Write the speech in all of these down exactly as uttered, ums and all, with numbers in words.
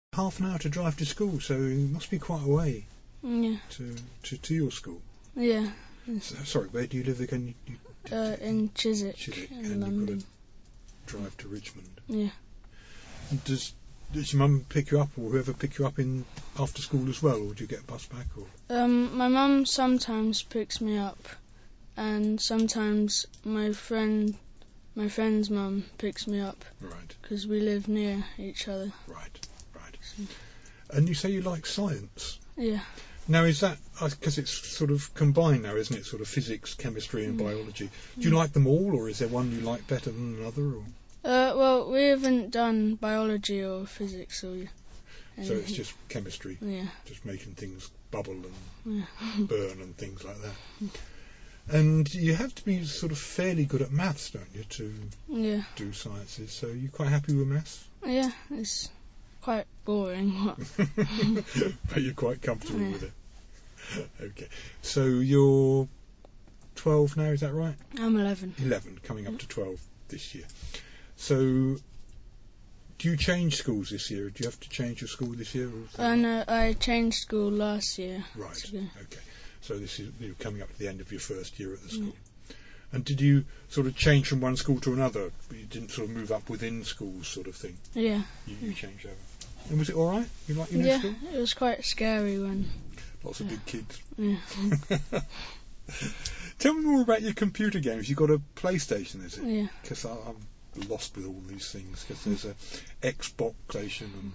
Half an hour to drive to school, so it must be quite a way. Yeah. To to, to your school. Yeah. So, sorry, where do you live again? You, you, uh, in Chiswick, Chiswick, in and London. you've got to drive to Richmond. Yeah. And does does your mum pick you up, or whoever pick you up in after school as well, or do you get a bus back? Or Um, my mum sometimes picks me up, and sometimes my friend, my friend's mum picks me up. Right. Because we live near each other. Right. Right. So. And you say you like science. Yeah. Now, is that because it's sort of combined now, isn't it? Sort of physics, chemistry, and mm. biology. Do you mm. like them all, or is there one you like better than another? Or? Uh, well, we haven't done biology or physics or anything. So it's just chemistry. Yeah. Just making things bubble and yeah. burn and things like that. And you have to be sort of fairly good at maths, don't you, to yeah. do sciences? So you're quite happy with maths? Yeah, it's quite boring. But you're quite comfortable yeah. with it. Okay. So you're twelve now, is that right? I'm eleven. eleven, coming up to twelve this year. So do you change schools this year? Do you have to change your school this year? Uh, no, I changed school last year. Right, so. okay. So this is you're coming up to the end of your first year at the school. Mm. And did you sort of change from one school to another? You didn't sort of move up within schools sort of thing? Yeah. You, you changed over. And was it all right? You like your new yeah, school? Yeah, it was quite scary when... Lots of yeah. big kids. Yeah. Tell me more about your computer games. You've got a PlayStation, is it? Yeah. Because I'm lost with all these things. Because there's a Xbox station. And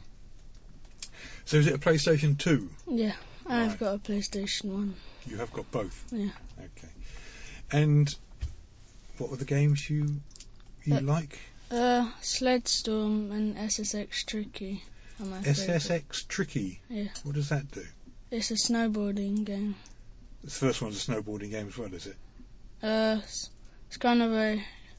so is it a PlayStation two? Yeah, I've right. got a PlayStation one. You have got both? Yeah. Okay. And what were the games you you uh, like? Uh, Sledstorm and S S X Tricky are my S S X favourite. Tricky? Yeah. What does that do? It's a snowboarding game. The first one's a snowboarding game as well, is it? Uh, it's, it's kind of a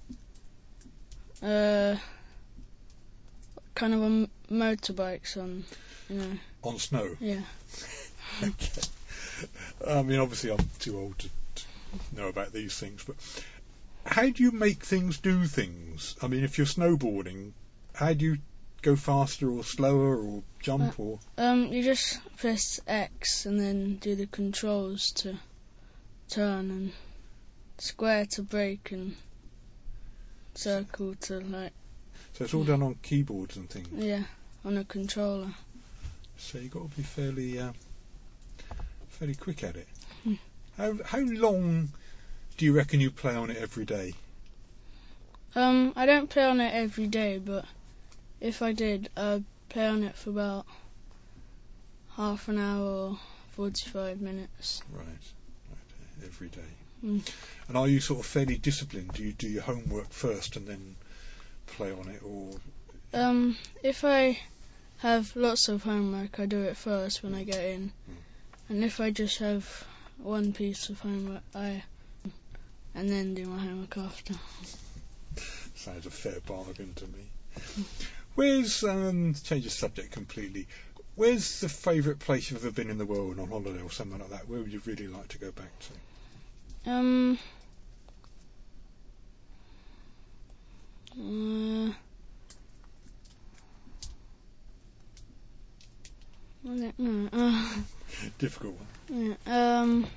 uh, kind of a motorbikes on, you know. On snow? Yeah. Okay. I mean, obviously I'm too old to, to know about these things, but how do you make things do things? I mean, if you're snowboarding, how do you go faster or slower or jump uh, or? Um, you just press X and then do the controls to turn and square to brake and circle to like. So it's all done on keyboards and things. Yeah, on a controller. So you've got to be fairly, uh, fairly quick at it. Hmm. How how long do you reckon you play on it every day? Um, I don't play on it every day, but if I did, I'd play on it for about half an hour or forty-five minutes. Right, right, every day. Mm. And are you sort of fairly disciplined? Do you do your homework first and then play on it, or? Um, if I have lots of homework, I do it first when I get in, mm. and if I just have one piece of homework, I and then do my homework after. Sounds a fair bargain to me. Where's, um, change the subject completely, where's the favourite place you've ever been in the world on holiday or something like that? Where would you really like to go back to? Um, uh, I don't know. Uh, Difficult one. Yeah, um,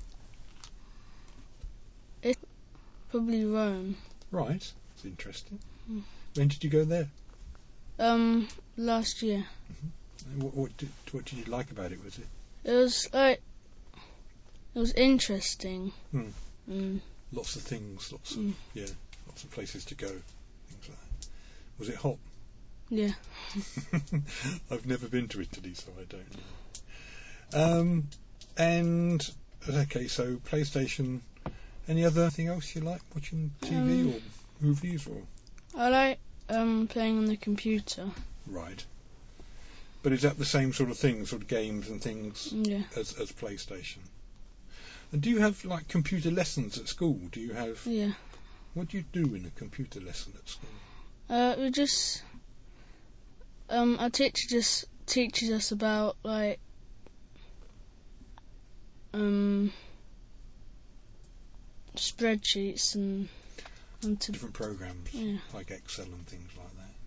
it's probably Rome. Right, it's interesting. Mm. When did you go there? Um, last year. Mm-hmm. What, what, did, what did you like about it? Was it? It was like it was interesting. Mm. Mm. Lots of things, lots of mm. yeah, lots of places to go. Things like that. Was it hot? Yeah. I've never been to Italy, so I don't know. Um, and okay, so PlayStation. Any other thing else you like watching T V um, or movies or? I like um playing on the computer. Right. But is that the same sort of thing, sort of games and things yeah. as as PlayStation? And do you have like computer lessons at school? Do you have? Yeah. What do you do in a computer lesson at school? Uh, we just um our teacher just teaches us about like um spreadsheets and, and to different programs yeah. like Excel and things like that.